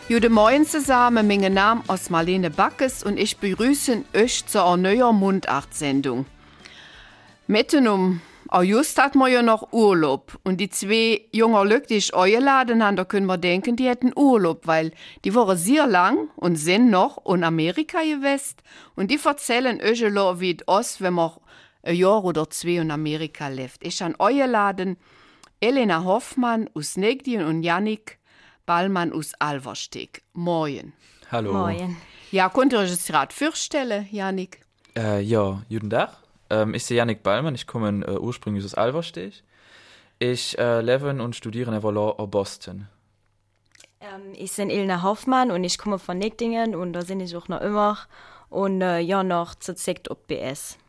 Guten Morgen zusammen, mein Name ist Marlene Backes und ich begrüße euch zur neuen Mundart-Sendung. Mitten um August hat man ja noch Urlaub und die zwei jungen Leute, die ich eingeladen habe, da können wir denken, die hätten Urlaub, weil die waren sehr lang und sind noch in Amerika gewesen und die erzählen euch, wie es ist, wenn man ein Jahr oder zwei in Amerika lebt. Ich habe eingeladen Elena Hoffmann aus Negdien und Jannik Ballmann aus Alversteeg. Moin. Hallo. Moin. Ja, könnt ihr euch das gerade vorstellen, Jannik? Ja, guten Tag. Ich bin Jannik Ballmann, ich komme ursprünglich aus Alversteeg. Ich lebe und studiere in Boston. Ich bin Elena Hoffmann und ich komme von Negdingen und da bin ich auch noch immer und ja noch zurzeit auf BS.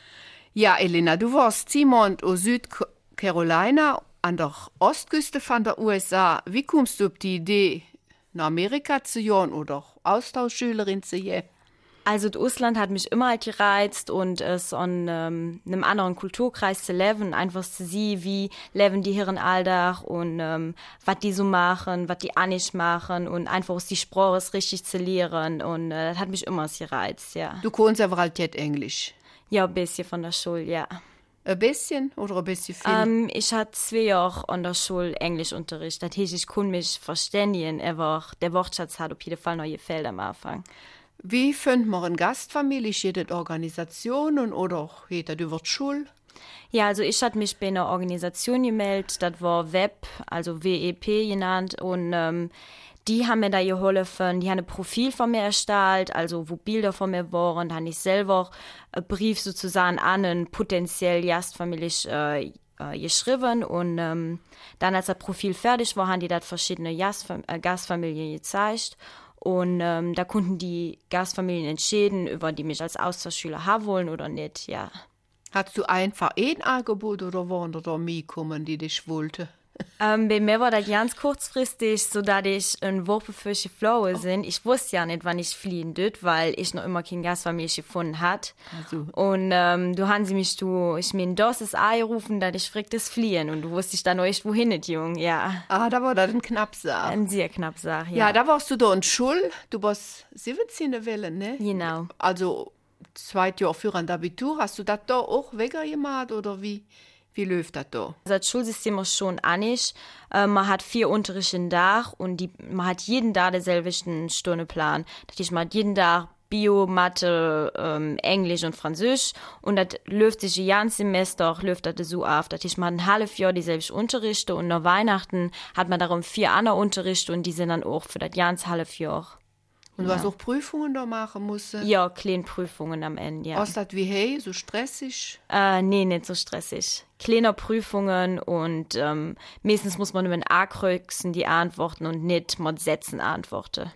Ja, Elena, du warst 10 Monate aus Südcarolina an der Ostküste von der USA. Wie kommst du auf die Idee, nach Amerika zu gehen oder Austauschschülerin zu gehen? Also das Ausland hat mich immer halt gereizt und es an einem anderen Kulturkreis zu leben, einfach zu sehen, wie leben die hier in Alltag und was die so machen, was die auch nicht machen und einfach aus die Sprache richtig zu lernen und das hat mich immer gereizt, ja. Du kannst aber halt jetzt Englisch. Ja, ein bisschen von der Schule, ja. Ein bisschen oder ein bisschen viel? Ich hatte 2 Jahre an der Schule Englischunterricht. Das heißt, ich konnte mich verständigen, aber der Wortschatz hat auf jeden Fall noch gefehlt am Anfang. Wie findet man eine Gastfamilie? Jede Organisationen oder jeder über die Schule? Ja, also ich hatte mich bei einer Organisation gemeldet, das war WEP, also WEP genannt und die haben mir da geholfen, die haben ein Profil von mir erstellt, also wo Bilder von mir waren, da habe ich selber einen Brief sozusagen an eine potenziell Gastfamilie geschrieben und dann, als das Profil fertig war, haben die das verschiedene Gastfamilien gezeigt und da konnten die Gastfamilien entscheiden, über die mich als Austauschschüler haben wollen oder nicht, ja. Hast du einfach ein Angebot oder waren da mehr kommen, die dich wollten? Bei mir war das ganz kurzfristig, so dass ich eine Woche für die Flowe sind. Ich wusste ja nicht, wann ich fliehen dürfte, weil ich noch immer keine Gastfamilie gefunden hatte. Also. Und du haben sie mich, ich mir das ist angerufen, dass ich fragt das Fliehen. Und du wusstest dann noch nicht, wohin nicht, Jung, ja. Ah, da war das ein Knappsache. Ein sehr Knappsache, Ja, ja. da warst du da in Schule. Du warst 17 Welle, ne? Genau. Also 2 Jahre für ein Abitur. Hast du das da auch weggemacht oder wie? Wie läuft das da? Das Schulsystem ist schon anders. Man hat 4 Unterrichte im Tag und man hat jeden Tag denselben Stundenplan. Das heißt, man hat jeden Tag Bio, Mathe, Englisch und Französisch und das läuft sich ein ganzes Semester läuft das so auf. Das heißt, man hat ein halbes Jahr dieselben Unterrichte und nach Weihnachten hat man darum 4 andere Unterrichte und die sind dann auch für das ganze halbe Jahr. Und du hast auch Prüfungen da machen müssen? Ja, kleine Prüfungen am Ende, ja. Ist das wie hey, so stressig? Nee, nicht so stressig. Kleine Prüfungen und meistens muss man mit A-Kreuzen die antworten und nicht mit Sätzen antworten.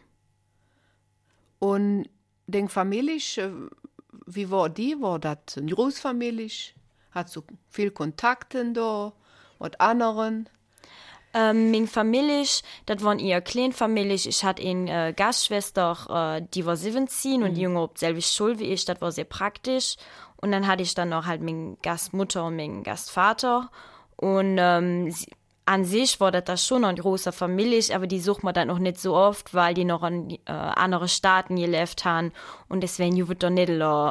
Und denk Familie, wie war die? War das eine Großfamilie? Hast du viel Kontakte da mit anderen? Meine Familie, das waren eher Kleinfamilie. Ich hatte eine Gastschwester, die war 17 und die Junge auf selbe Schule wie ich. Das war sehr praktisch. Und dann hatte ich dann noch halt meine Gastmutter und meinen Gastvater. Und an sich war das schon eine große Familie, aber die sucht man dann noch nicht so oft, weil die noch an andere Staaten gelebt haben. Und deswegen wird da nicht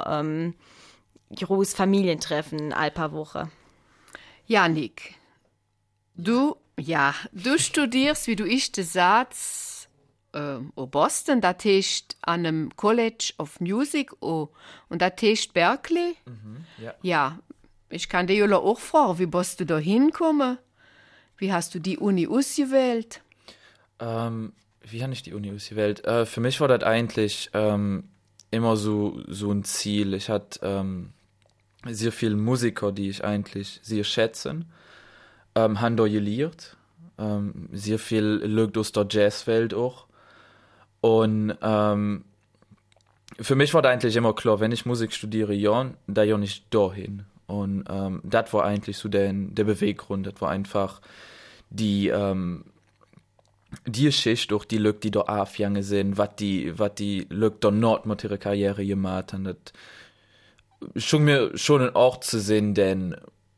große Familientreffen all paar Wochen. Jannik, du studierst, wie du sagst, in Boston, das heißt an einem College of Music und das heißt Berkeley. Ja. Ja, ich kann dir ja auch fragen, wie bist du da hingekommen? Wie hast du die Uni ausgewählt? Wie habe ich die Uni ausgewählt? Für mich war das eigentlich immer so ein Ziel. Ich hatte sehr viele Musiker, die ich eigentlich sehr schätze. Haben da gelehrt. Sehr viel Leute aus der Jazzwelt auch. Und für mich war da eigentlich immer klar, wenn ich Musik studiere, ja nicht dahin. Und das war eigentlich so der Beweggrund. Das war einfach die Geschichte, durch die Leute, die da angefangen sind, was die Leute da not mit ihrer Karriere gemacht haben. Das schon mir schon ein Ort zu sehen, denn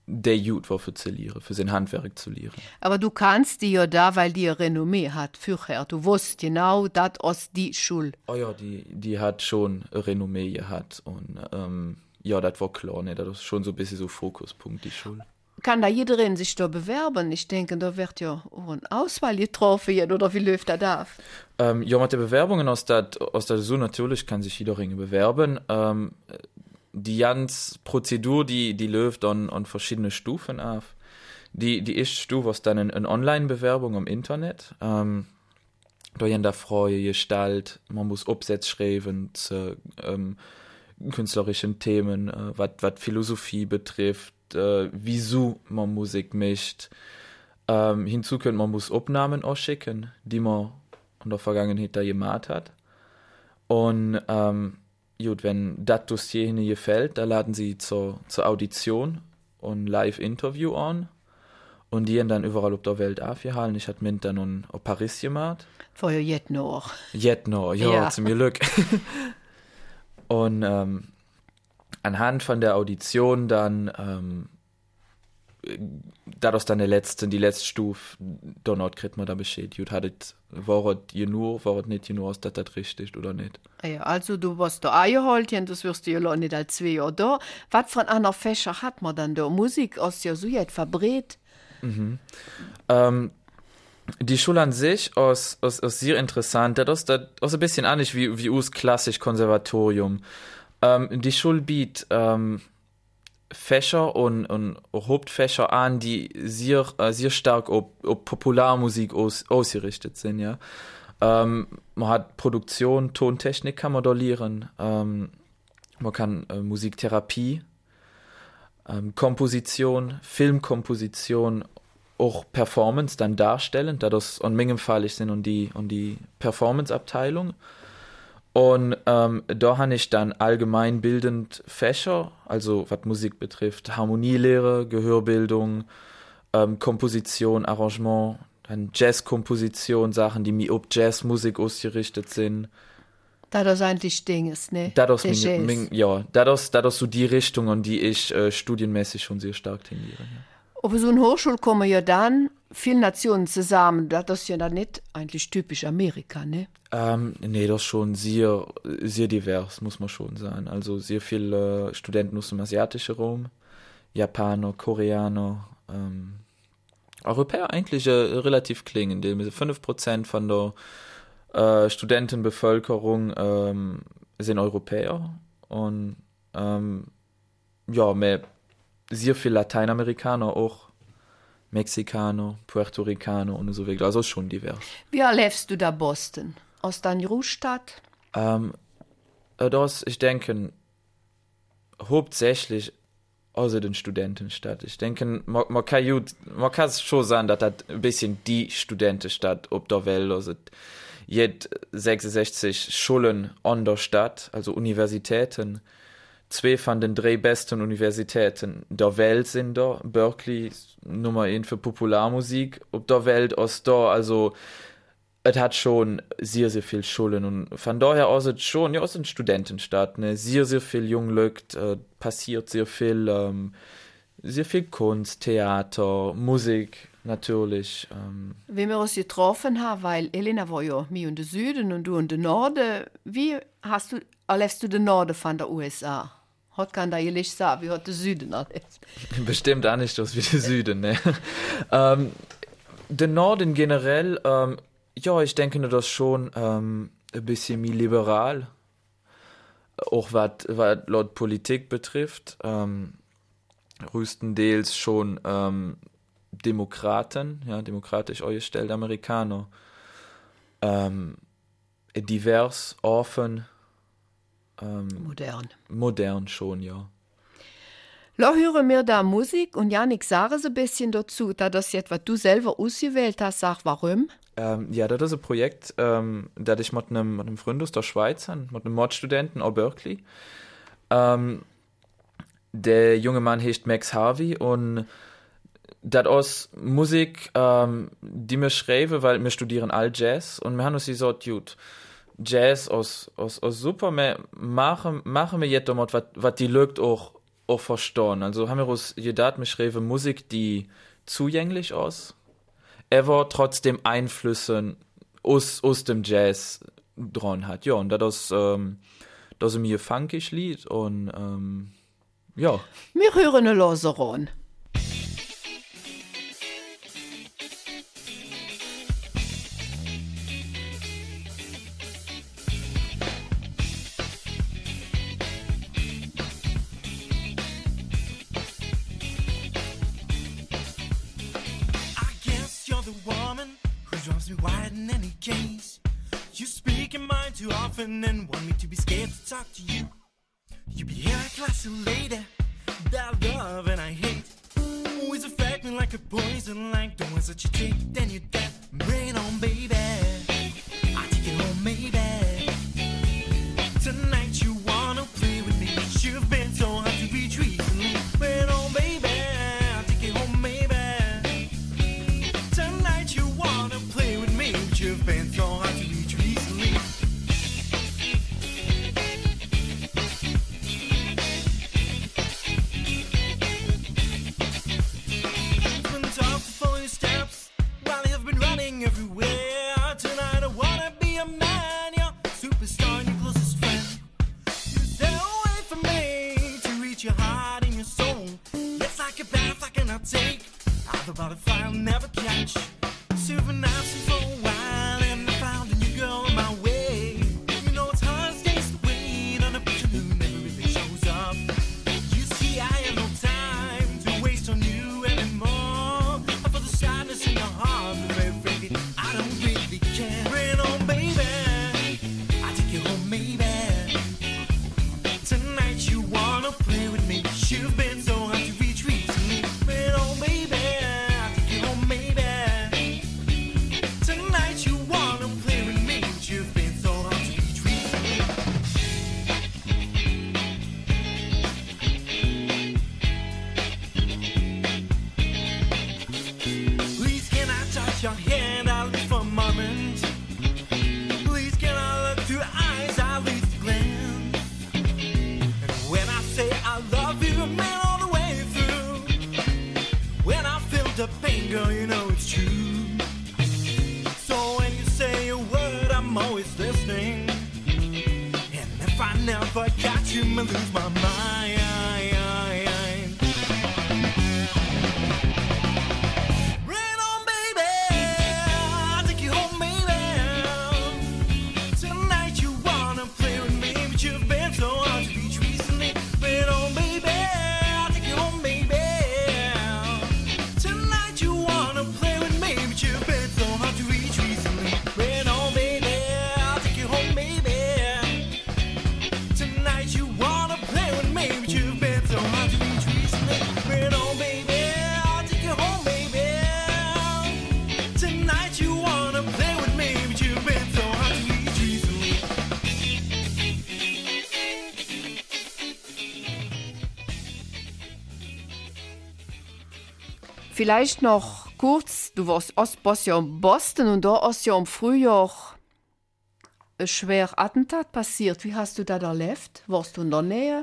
der Jut war für zu lehren, für sein Handwerk zu lehren. Aber du kannst die ja da, weil die Renommee hat, vorher. Du wusst genau, das ist die Schule. Oh ja, die hat schon eine Renommee gehabt und ja, das war klar, ne? Das ist schon so ein bisschen so Fokuspunkt, die Schule. Kann da jeder sich da bewerben? Ich denke, da wird ja auch eine Auswahl getroffen, oder wie läuft das ab? Ja, mit den Bewerbungen aus der SU natürlich kann sich jeder bewerben. Die ganze Prozedur, die läuft an verschiedene Stufen auf. Die erste Stufe ist dann eine Online-Bewerbung im Internet. Da haben da Freie Gestalt, man muss Absätze schreiben zu künstlerischen Themen, was Philosophie betrifft, wieso man Musik mischt. Hinzu könnte man muss Aufnahmen ausschicken, die man in der Vergangenheit da gemacht hat. Und gut, wenn das Dossier Ihnen gefällt, da laden Sie zur Audition und Live-Interview an. Und die haben dann überall auf der Welt aufgehalten. Ich hatte mir dann in Paris gemacht. Vorher jetzt noch. Jetzt noch, ja, zum Glück. Und anhand von der Audition dann, dadurch dann die letzte Stufe, dort kriegt man da Bescheid. Gut, war es nicht genug, ist das richtig oder nicht? Ja, also du warst da eingeholt, und das wirst du ja nicht als 2 Jahre da. Was für anderen Fächer hat man dann da? Musik ist ja so jetzt verbreitet. Mhm. Die Schule an sich ist sehr interessant. Das ist ein bisschen anders wie das klassische Konservatorium. Die Schule bietet Fächer und Hauptfächer an, die sehr stark auf Popularmusik ausgerichtet sind. Ja? Man hat Produktion, Tontechnik kann man da lernen. Man kann Musiktherapie, Komposition, Filmkomposition, auch Performance dann darstellen, da das in meinem Fall ich sind und die Performance-Abteilung. Und da habe ich dann allgemeinbildend Fächer, also was Musik betrifft, Harmonielehre, Gehörbildung, Komposition, Arrangement, dann Jazzkomposition, Sachen, die mir auf Jazzmusik ausgerichtet sind. Das eigentlich Ding ist, ne? Das ist so die Richtung, an die ich studienmäßig schon sehr stark tendiere. Ja. Auf so eine Hochschule kommen ja dann viele Nationen zusammen. Das ist ja dann nicht eigentlich typisch Amerika, ne? Nee, das ist schon sehr, sehr divers, muss man schon sagen. Also sehr viele Studenten aus dem asiatischen Raum, Japaner, Koreaner, Europäer eigentlich relativ klingend. 5% von der Studentenbevölkerung sind Europäer und mehr sehr viele Lateinamerikaner auch, Mexikaner, Puerto Ricaner und so weiter. Also schon divers. Wie erlebst du da Boston? Aus deiner Ruhestadt? Ich denke, hauptsächlich aus den Studentenstadt. Ich denke, man kann schon sagen, dass das ein bisschen die Studentenstadt auf der Welt ist. Jetzt 66 Schulen an der Stadt, also Universitäten. 2 von den 3 besten Universitäten der Welt sind da. Berkeley, Nummer 1 für Popularmusik. Auf der Welt ist da, also es hat schon sehr, sehr viele Schulen. Und von daher aus ist es schon, ja, es ist eine Studentenstadt. Ne? Sehr, sehr viel Junglück, passiert sehr viel Kunst, Theater, Musik natürlich. Wie wir uns getroffen haben, weil Elena war ja mir in den Süden und du in den Norden. Wie erlebst du den Norden von der USA? Hat kann da ehrlich sagen, wie hat der Süden erlebt? Bestimmt auch nicht das wie der Süden, ne? Der Norden generell, ja, ich denke, das schon ein bisschen mehr liberal, auch was laut Politik betrifft. Größtenteils schon Demokraten, ja, demokratisch eingestellte Amerikaner. Divers, offen. Modern schon, ja. La höre mir da Musik und Janik, sage so ein bisschen dazu, da das jetzt, was du selber ausgewählt hast, sag warum? Ja, das ist ein Projekt, das ich mit einem Freund aus der Schweiz habe, mit einem Mordstudenten aus Berkeley. Der junge Mann heißt Max Harvey und das ist Musik, die wir schreiben, weil wir studieren all Jazz und wir haben uns gesagt, gut, Jazz ist super, wir machen wir jetzt damit, was die Leute auch auch verstehen. Also haben wir uns gedacht, wir schreiben Musik, die zugänglich ist, aber trotzdem Einflüsse aus dem Jazz dran hat. Ja, und das ist mir funkig Lied und ja. Wir hören eine Loseron. Too often and want me to be scared to talk to you. You be here like classy lady that I love and I hate. Always affect me like a poison, like the ones that you take, then you dead. Bring it on, baby. I take it home, maybe. Tonight you wanna play with me. You've been so hard to reach recently. Bring it on, baby. I take it home, maybe. Tonight you wanna play with me. You've been so hard to reach recently. Everywhere tonight, I wanna be a man, your superstar and your closest friend. You stay away from me to reach your heart and your soul. It's like a bath I cannot take. I've about a fire I'll never catch. Serving absent for a while, and I found a new girl on my way. You know it's hard as days to wait on a person who never really shows up. You see, I have no time to waste on you anymore. For the sadness in your heart, I don't really care. Bring it on, baby. I take you home, maybe. Tonight you wanna play with me. You've been so hard to reach recently. Bring it on, baby. I take you home, maybe. Tonight you wanna play with me. You've been so hard to reach recently. Please can I touch your hand? For a moment, please can I look through your eyes, at least a glance. And when I say I love you, I mean all the way through. When I feel the pain, girl, you know it's true. So when you say a word, I'm always listening. And if I never catch you, I lose my mind. Vielleicht noch kurz, du warst ja in Boston und da ist ja im Frühjahr ein schweres Attentat passiert. Wie hast du das erlebt? Warst du in der Nähe?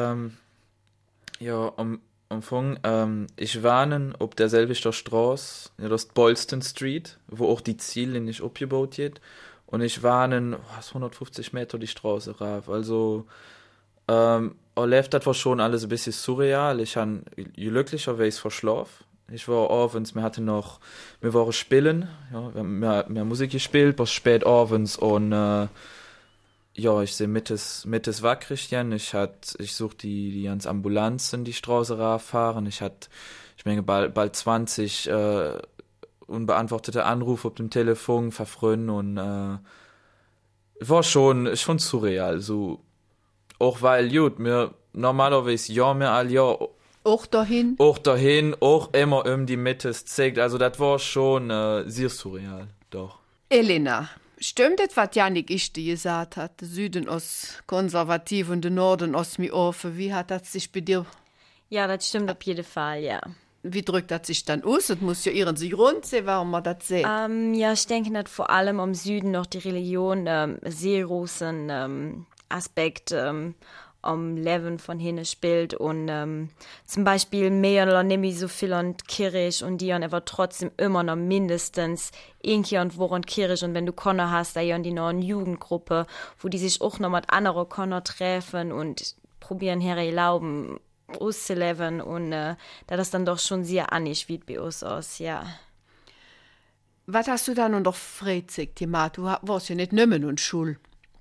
Ja, am Anfang, ich war auf derselben Straße, ja, das ist Boylston Street, wo auch die Ziellinie nicht abgebaut wird. Und ich war 150 Meter die Straße rauf. Also, erlebt, das war schon alles ein bisschen surreal. Ich habe glücklicherweise verschlafen. Ich war abends, wir waren spielen, ja, wir haben Musik gespielt, bis spät abends und ja, ich sehe mittes Wachrichten, ich suche die ganze Ambulanzen, die Straße rauffahren, ich meine bald 20 unbeantwortete Anrufe auf dem Telefon verfrühen und war schon surreal, so, auch weil, gut, mir normalerweise, ja, mir all ja, Auch dahin, auch immer die Mitte zeigt. Also das war schon sehr surreal, doch. Elena, stimmt das, was Jannik Ischte gesagt hat? Der Süden ist konservativ und der Norden ist mir offen. Wie hat das sich bei dir? Ja, das stimmt auf jeden Fall, ja. Wie drückt das sich dann aus? Das muss ja ihren sich rund sehen, warum man das sieht. Ja, ich denke, dass vor allem im Süden noch die Religion sehr großen Aspekt am Leben von hinten spielt und zum Beispiel mehr oder nicht so viel an Kirche und die haben aber trotzdem immer noch mindestens ein Jahr und Woche an Kirche und wenn du Konner hast, da haben die noch eine Jugendgruppe, wo die sich auch noch mit anderen Konner treffen und probieren ihre Glauben auszuleben und da das dann doch schon sehr anders wie bei uns aus, ja. Was hast du dann noch Freizeit gemacht? Du warst ja nicht nimmer und Schule.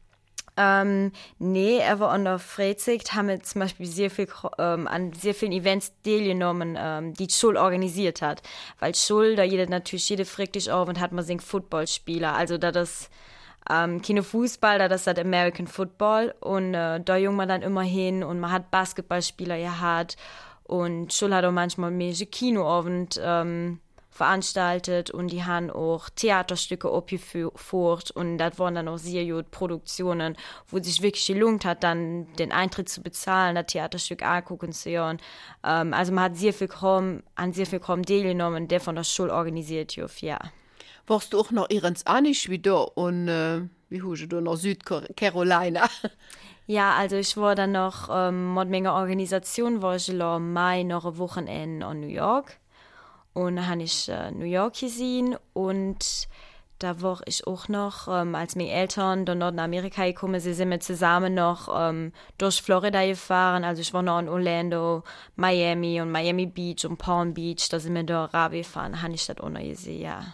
Nee, aber an der Freizeit haben wir zum Beispiel sehr viel an sehr vielen Events teilgenommen, die Schule organisiert hat. Weil Schule, da jede fragt dich auf und hat man sing Footballspieler. Also da das keine Fußball, da das American Football und da jung man dann immer hin und man hat Basketballspieler gehabt und Schule hat auch manchmal mehr Kinoabend veranstaltet und die haben auch Theaterstücke aufgeführt und das waren dann auch sehr gute Produktionen, wo sich wirklich gelohnt hat, dann den Eintritt zu bezahlen, das Theaterstück angucken zu hören. Also man hat sehr viel teilgenommen, der von der Schule organisiert wird, ja. Warst du auch noch ihrens anisch wie da und wie hust du noch Südcarolina? Ja, also ich war dann noch mit meiner Organisation, war ich im Mai noch ein Wochenende in New York. Und dann habe ich New York gesehen und da war ich auch noch, als meine Eltern dann nach Amerika gekommen sind, wir zusammen noch durch Florida gefahren. Also ich war noch in Orlando, Miami und Miami Beach und Palm Beach. Da sind wir da gefahren, habe ich das auch noch gesehen, ja.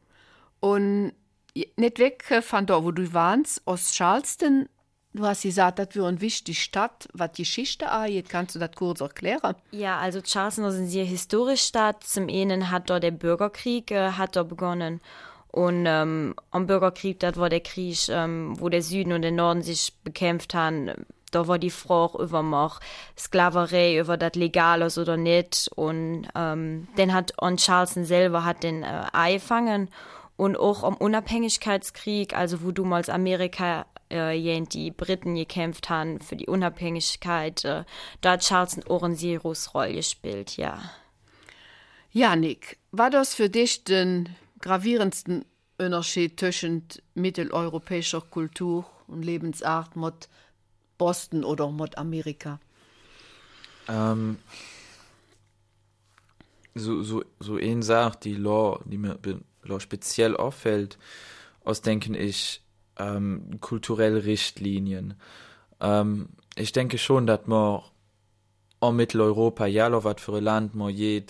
Und nicht weg von da, wo du warst, aus Charleston. Du hast gesagt, das wäre eine wichtige Stadt, was die Geschichte angeht. Kannst du das kurz erklären? Ja, also Charleston ist eine sehr historische Stadt. Zum einen hat dort der Bürgerkrieg hat dort begonnen. Und am Bürgerkrieg, das war der Krieg, wo der Süden und der Norden sich bekämpft haben. Da war die Frage auch über Sklaverei, über das legal ist oder nicht. Und dann hat Charleston selber hat den angefangen. Und auch am Unabhängigkeitskrieg, also wo damals Amerika die Briten gekämpft haben für die Unabhängigkeit, da hat Charleston auch eine sehr große Rolle gespielt, ja. Janik, war das für dich den gravierendsten Unterschied zwischen mitteleuropäischer Kultur und Lebensart mit Boston oder mit Amerika? So eine Sache, die mir speziell auffällt, aus denken ich, kulturelle Richtlinien. Ich denke schon, dass man in Mitteleuropa, ja, was für ein Land man geht,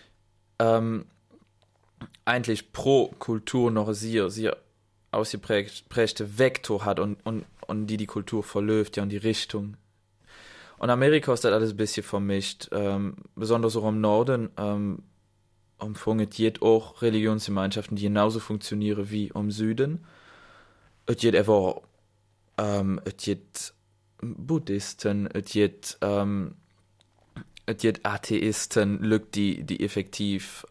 eigentlich pro Kultur noch sehr ausgeprägte Vektor hat und die Kultur verläuft, ja, in die Richtung. Und Amerika ist das alles ein bisschen vermischt, besonders auch im Norden, umfangen geht auch Religionsgemeinschaften, die genauso funktionieren wie im Süden. Es gibt einfach Buddhisten, es gibt Atheisten, Leute, die effektiv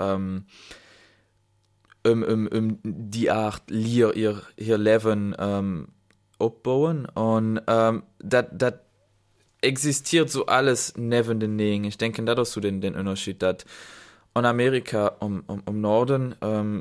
die Art ihr Leben aufbauen und das existiert so alles neben den Dingen. Ich denke, das ist so den Unterschied, dass in Amerika um Norden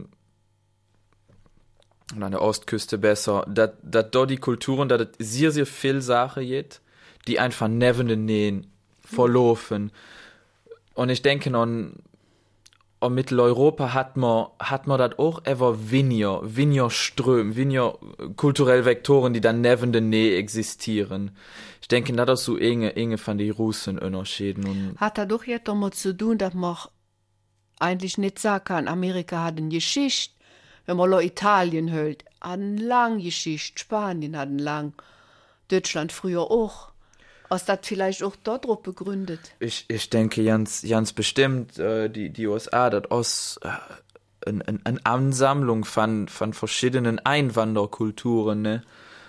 und an der Ostküste besser, dass da die Kulturen, dass es sehr, sehr viel Sachen gibt, die einfach neben den Nähen verlaufen. Und ich denke, in Mitteleuropa hat man das auch ever weniger Ströme, weniger kulturelle Vektoren, die dann neben den Nähen existieren. Ich denke, das ist so enge von den Russen Unterschieden. Hat das doch jetzt damit zu tun, dass man eigentlich nicht sagen kann, Amerika hat eine Geschichte. Wenn man Italien hört, hat eine lange Geschichte, Spanien hat eine lange, Deutschland früher auch. Ist das vielleicht auch dort drauf begründet? Ich denke ganz bestimmt, die USA, das ist eine Ansammlung von verschiedenen Einwanderkulturen, ne?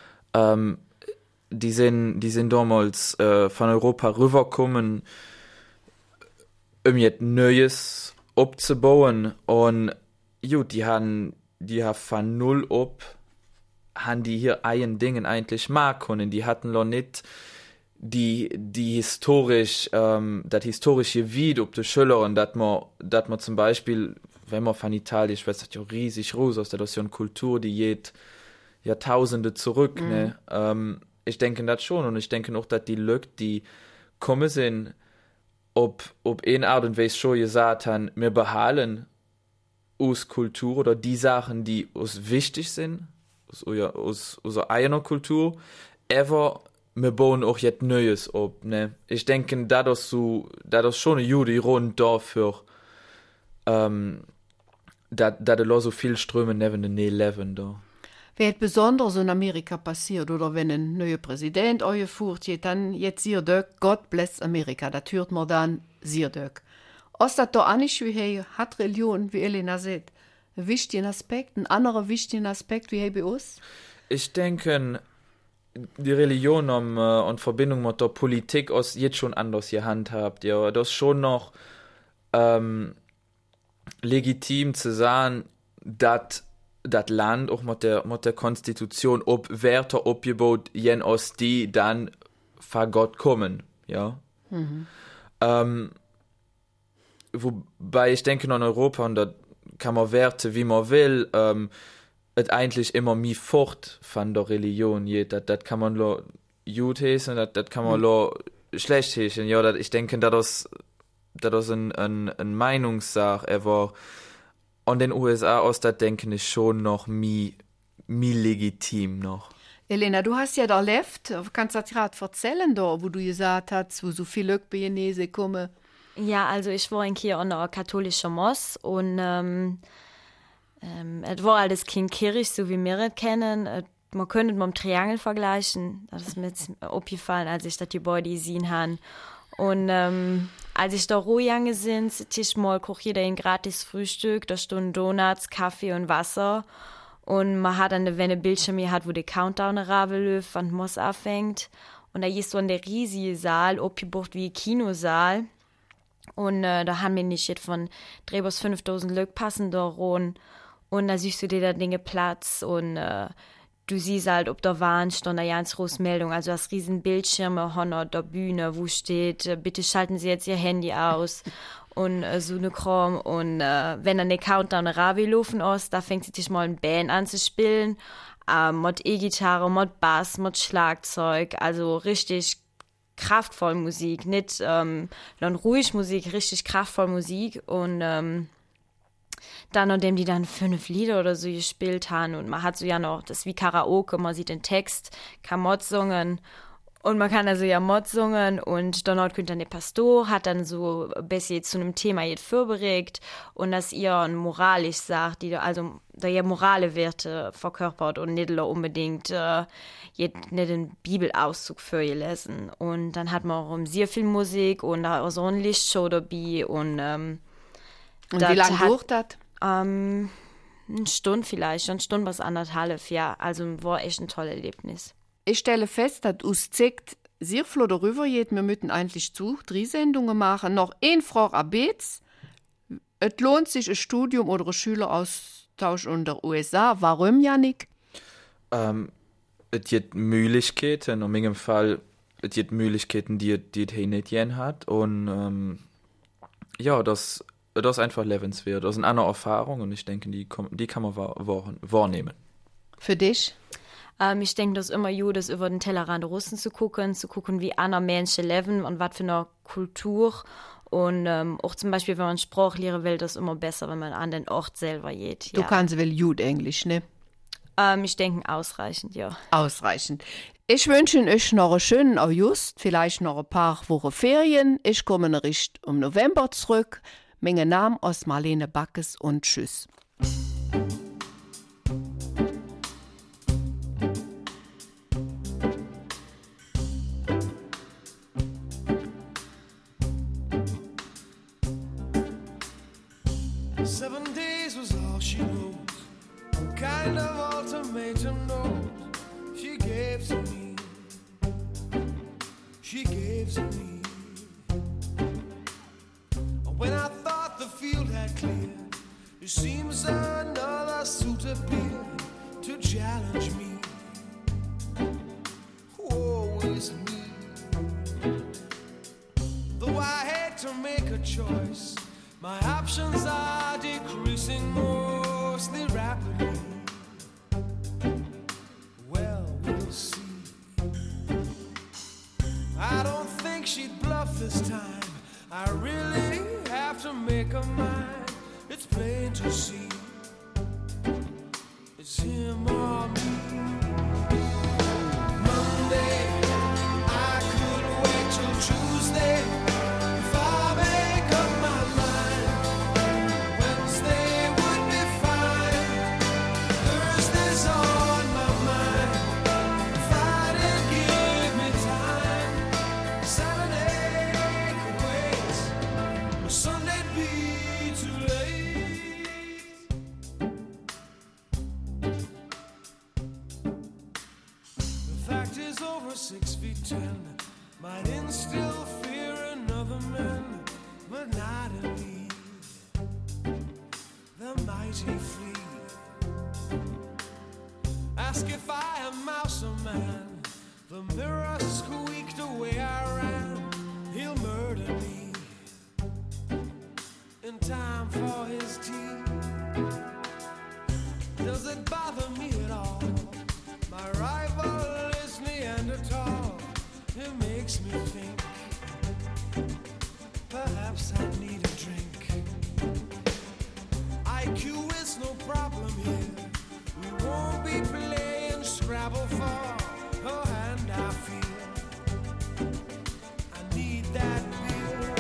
Die sind damals von Europa rübergekommen, jetzt Neues abzubauen und gut, die haben von null haben die hier ein Dingen eigentlich machen können. Die hatten noch nicht die historisch, das historische Video ob die Schülerinnen, dass man zum Beispiel, wenn man von Italien, ich weiß, das ist ja riesig groß, das ist ja eine Kultur, die geht Jahrtausende zurück, ne? ich denke das schon und ich denke auch, dass die Leute, die kommen sind, ob eine Art und Weise schon gesagt haben, wir behalten aus Kultur oder die Sachen, die uns wichtig sind, aus unserer eigenen Kultur, aber wir bauen auch jetzt Neues ab, ne? Ich denke, das ist schon eine gute Grund dafür, dass da so viel Ströme neben den 9/11 da. Wer hat besonders in Amerika passiert oder wenn ein neuer Präsident eingeführt wird, dann jetzt ihr Döck, God bless Amerika, das hört man dann sehr Döck. Ist das da auch nicht wie hier, hat Religion, wie Elena sagt, einen wichtigen Aspekt, ein anderer wichtigen Aspekt wie hier bei uns? Ich denke, die Religion und Verbindung mit der Politik ist jetzt schon anders gehandhabt. Ja, das ist schon noch legitim zu sagen, dass das Land auch mit der Konstitution ob Werte abgebaut, jen aus die dann von Gott kommen, ja. Wobei ich denke in Europa, und da kann man Werte, wie man will, es eigentlich immer mehr fort von der Religion geht. Das kann man lo gut heißen, das kann man lo schlecht heißen, ja. Ich denke, das ist ein Meinungssache, aber an den USA aus, das denke ich schon noch mehr legitim noch. Elena, du hast ja da erlebt, kannst du das gerade erzählen, da, wo du gesagt hast, wo so viele Leute bei Genese kommen? Ja, also ich war in Kiel an einer katholischen Moss und es war alles kein Kirche, so wie wir es kennen. Man könnte mit dem Triangel vergleichen. Das ist mir aufgefallen, als ich das Gebäude gesehen habe. Und als ich da rohgegangen bin, Tisch mal kocht jeder ein gratis Frühstück, da standen Donuts, Kaffee und Wasser. Und man hat dann, wenn ein Bildschirm hier hat, wo der Countdown läuft, wann Moss anfängt. Und da ist so in der riesige Saal, aufgebucht wie ein Kinosaal. Und da haben wir nicht von 3.000 bis 5.000 Leute passen da rein. Und da siehst du dir da Dinge Platz und du siehst halt, ob da Wand stand da ganz große Meldung. Also das riesen Bildschirme auf der Bühne, wo steht, bitte schalten Sie jetzt Ihr Handy aus und so eine Kram. Und wenn dann der Countdown Ravi laufen ist, da fängt sie sich mal eine Band an zu spielen. Mit E-Gitarre, mit Bass, mit Schlagzeug. Also richtig kraftvoll Musik. Nicht dann ruhig Musik, richtig kraftvoll Musik. Und dann, nachdem die dann 5 Lieder oder so gespielt haben und man hat so ja noch, das ist wie Karaoke, man sieht den Text, kann Mod singen und man kann also ja Mod singen und dann könnte dann der Pastor hat dann so ein bisschen zu einem Thema jetzt vorberegt und dass ihr moralisch sagt, die also da ja morale Werte verkörpert und nicht unbedingt nicht den Bibelauszug für ihr lesen und dann hat man auch sehr viel Musik und da auch so ein Lichtshow dabei und wie lange dauert das? Eine Stunde vielleicht, eine Stunde bis 1,5, ja. Also war echt ein tolles Erlebnis. Ich stelle fest, dass uns zeigt, sehr flott darüber geht, wir müssen eigentlich 3 Sendungen machen. Noch eine Frage abends. Es lohnt sich ein Studium oder ein Schüleraustausch in den USA. Warum, Jannik? Es gibt Möglichkeiten, in meinem Fall, es gibt Möglichkeiten, die hier nicht gern hat. Und ja, das ist einfach lebenswert. Das ist eine andere Erfahrung und ich denke, die kann man wahrnehmen. Für dich? Ich denke, das ist immer gut, das über den Tellerrand Russen zu gucken, wie andere Menschen leben und was für eine Kultur. Und auch zum Beispiel, wenn man Sprache lernen will, das ist immer besser, wenn man an den Ort selber geht. Ja. Du kannst wohl gut Englisch, ne? Ich denke, ausreichend, ja. Ausreichend. Ich wünsche euch noch einen schönen August, vielleicht noch ein paar Wochen Ferien. Ich komme noch im November zurück. Mein Name ist Marlene Backes und tschüss. Seven days was all she wrote, kind of ultimatum note she gave to me. She gave to me. When I thought the field had cleared, it seems another suit appeared to challenge me. Woe is me. Though I hate to make a choice, my options are decreasing mostly rapidly. Well, we'll see. she'd bluff this time. I really have to make her mine. It's plain to see it's him or me. Monday, I could wait till Tuesday. If I make up my mind, Wednesday would be fine. Thursday's on my mind. Friday, give me time. Saturday could wait, but Sunday'd be too late. The fact is, over 6'10", might instill fear in other men, but not in me. The mighty flee. Ask if I am mouse or man. The mirror squeaked the way I ran. He'll murder me in time for his tea. Does it bother me at all? My rival is Neanderthal. It makes me think perhaps I need a drink. IQ is no problem here. We won't be playing Scrabble for her hand. I feel I need that beer.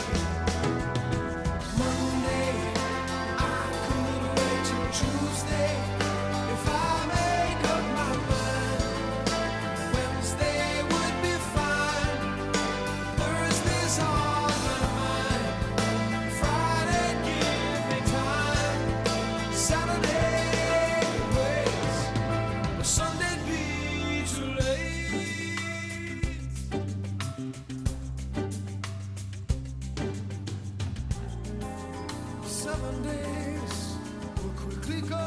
Monday, I could wait till Tuesday. If I make up my mind, Wednesday would be fine. Thursday's on my mind. Friday, give me time. Saturday waits, but Sunday'd be too late. 7 days will quickly go.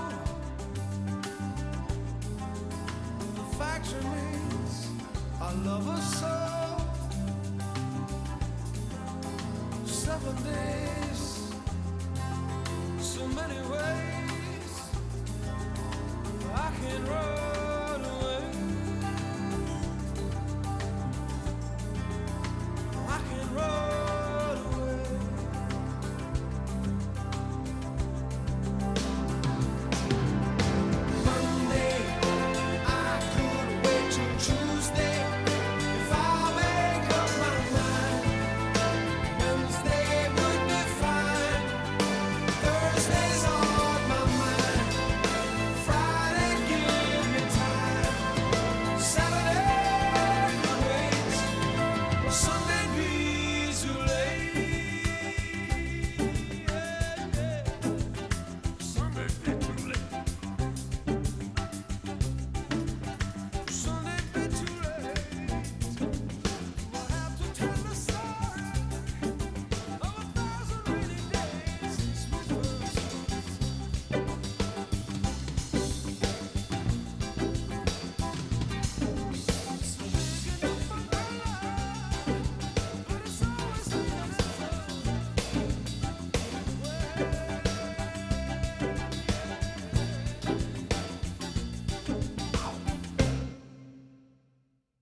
The fact remains, I love her so. 7 days.